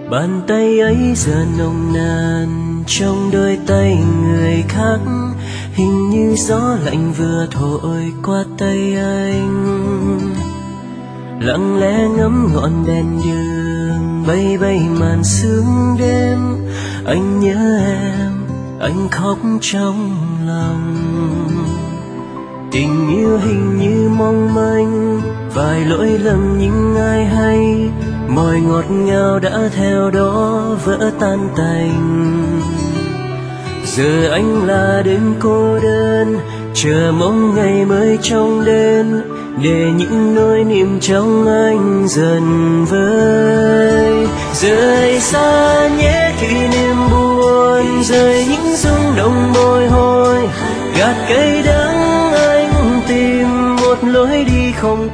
Bàn tay ấy giờ nồng nàn trong đôi tay người khác, hình như gió lạnh vừa thổi qua tay anh. Lặng lẽ ngắm ngọn đèn đường bay bay màn sương đêm, anh nhớ em, anh khóc trong lòng. Tình yêu hình như mong manh, vài lỗi lầm nhưng ai hay, mọi ngọt ngào đã theo đó vỡ tan tành. Giờ anh là đêm cô đơn, chờ mong ngày mới trong đêm, để những nỗi niềm trong anh dần vơi. Rời xa nhé kỷ niệm buồn, rời những rung động bồi hồi, gạt cay đắng anh tìm một lối đi không